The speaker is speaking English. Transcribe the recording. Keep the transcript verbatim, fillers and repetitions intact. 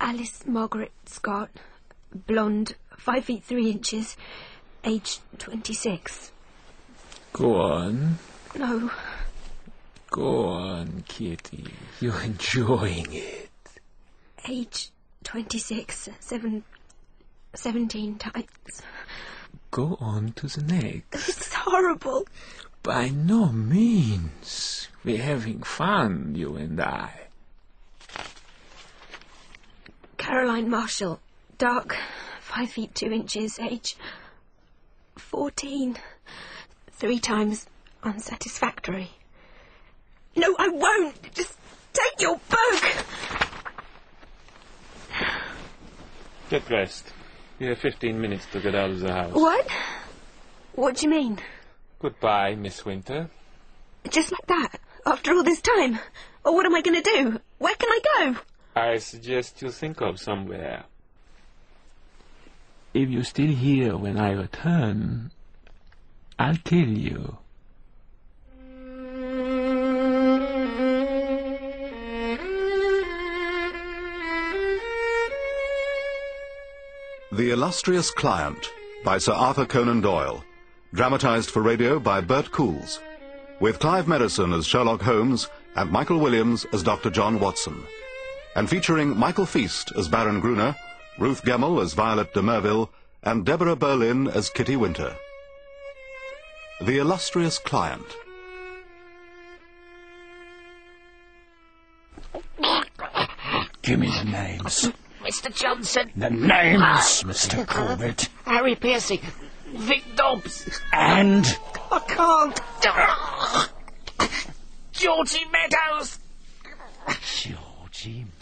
Alice Margaret Scott, blonde, five feet three inches, age twenty-six. Go on. No. Go on, Kitty. You're enjoying it. Age twenty-six, seven, seventeen times. Go on to the next. It's horrible. By no means. We're having fun, you and I. Caroline Marshall, dark, five feet two inches, age fourteen. Three times unsatisfactory. No, I won't. Just take your book. Get dressed. You have fifteen minutes to get out of the house. What? What do you mean? Goodbye, Miss Winter. Just like that? After all this time? Or what am I going to do? Where can I go? I suggest you think of somewhere. If you're still here when I return, I'll kill you. The Illustrious Client by Sir Arthur Conan Doyle, dramatised for radio by Bert Coules, with Clive Merrison as Sherlock Holmes and Michael Williams as Doctor John Watson, and featuring Michael Feast as Baron Gruner, Ruth Gemmell as Violet de Merville, and Deborah Berlin as Kitty Winter. The Illustrious Client. Give me the names. Mister Johnson. The names, Mister Corbett. Harry Piercy. Vic Dobbs. And? I can't. Georgie Meadows. Georgie